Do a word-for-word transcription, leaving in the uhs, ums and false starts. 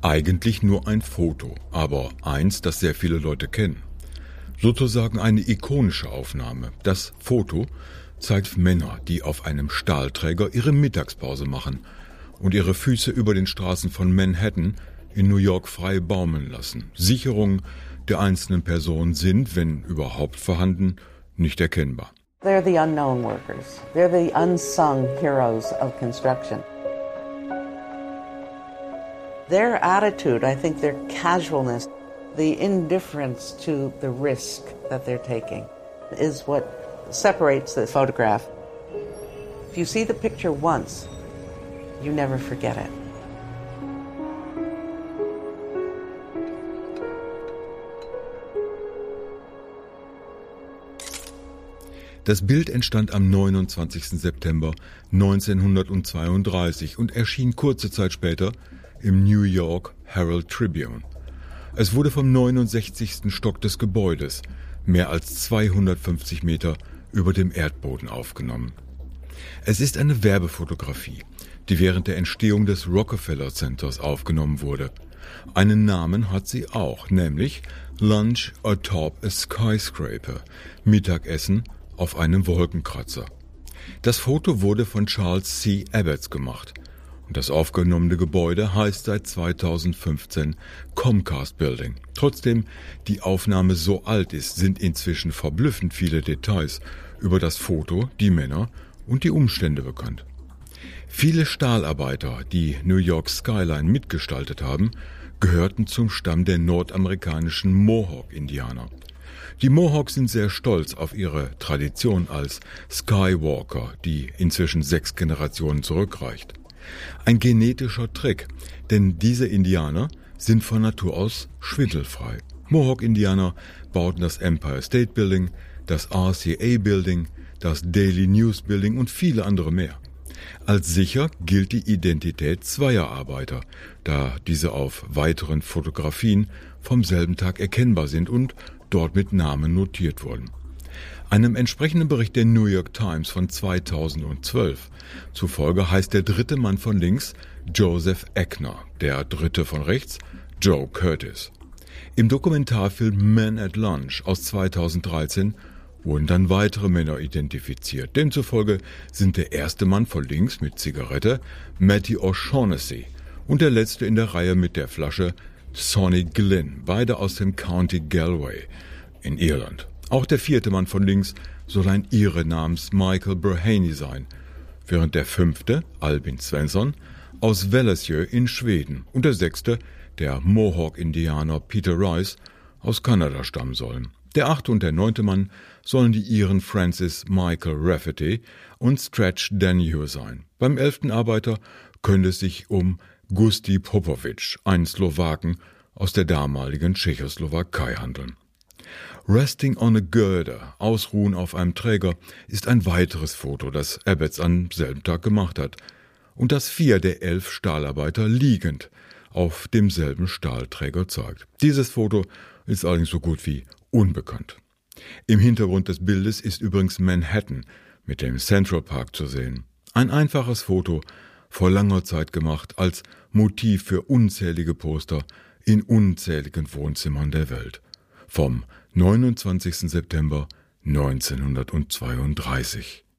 Eigentlich nur ein Foto, aber eins, das sehr viele Leute kennen. Sozusagen eine ikonische Aufnahme. Das Foto zeigt Männer, die auf einem Stahlträger ihre Mittagspause machen und ihre Füße über den Straßen von Manhattan in New York frei baumeln lassen. Sicherungen der einzelnen Personen sind, wenn überhaupt vorhanden, nicht erkennbar. They're the unknown workers. They're the unsung heroes of construction. Their attitude, I think their casualness, the indifference to the risk that they're taking is what separates the photograph. If you see the picture once, you never forget it. Das Bild entstand am neunundzwanzigsten September neunzehnhundertzweiunddreißig und erschien kurze Zeit später im New York Herald Tribune. Es wurde vom neunundsechzigsten Stock des Gebäudes, mehr als zweihundertfünfzig Meter über dem Erdboden, aufgenommen. Es ist eine Werbefotografie, die während der Entstehung des Rockefeller Centers aufgenommen wurde. Einen Namen hat sie auch, nämlich Lunch Atop a Skyscraper, Mittagessen auf einem Wolkenkratzer. Das Foto wurde von Charles C. Ebbets gemacht und das aufgenommene Gebäude heißt seit zweitausendfünfzehn Comcast Building. Trotzdem die Aufnahme so alt ist, sind inzwischen verblüffend viele Details über das Foto, die Männer und die Umstände bekannt. Viele Stahlarbeiter, die New York Skyline mitgestaltet haben, gehörten zum Stamm der nordamerikanischen Mohawk-Indianer. Die Mohawks sind sehr stolz auf ihre Tradition als Skywalker, die inzwischen sechs Generationen zurückreicht. Ein genetischer Trick, denn diese Indianer sind von Natur aus schwindelfrei. Mohawk-Indianer bauten das Empire State Building, das R C A Building, das Daily News Building und viele andere mehr. Als sicher gilt die Identität zweier Arbeiter, da diese auf weiteren Fotografien vom selben Tag erkennbar sind und dort mit Namen notiert wurden. Einem entsprechenden Bericht der New York Times von zweitausendzwölf zufolge heißt der dritte Mann von links Joseph Eckner, der dritte von rechts Joe Curtis. Im Dokumentarfilm Man at Lunch aus zweitausenddreizehn wurden dann weitere Männer identifiziert. Demzufolge sind der erste Mann von links mit Zigarette Matty O'Shaughnessy und der letzte in der Reihe mit der Flasche Sonny Glynn, beide aus dem County Galway in Irland. Auch der vierte Mann von links soll ein Ire namens Michael Burhaney sein, während der fünfte, Albin Svensson, aus Vällesjö in Schweden und der sechste, der Mohawk-Indianer Peter Rice, aus Kanada stammen sollen. Der achte und der neunte Mann sollen die Iren Francis Michael Rafferty und Stretch Danjou sein. Beim elften Arbeiter könnte es sich um Gusti Popovic, einen Slowaken aus der damaligen Tschechoslowakei, handeln. Resting on a Girder, Ausruhen auf einem Träger, ist ein weiteres Foto, das Ebbets am selben Tag gemacht hat und das vier der elf Stahlarbeiter liegend auf demselben Stahlträger zeigt. Dieses Foto ist allerdings so gut wie unbekannt. Im Hintergrund des Bildes ist übrigens Manhattan mit dem Central Park zu sehen. Ein einfaches Foto, vor langer Zeit gemacht, als Motiv für unzählige Poster in unzähligen Wohnzimmern der Welt. Vom neunundzwanzigsten September neunzehnhundertzweiunddreißig.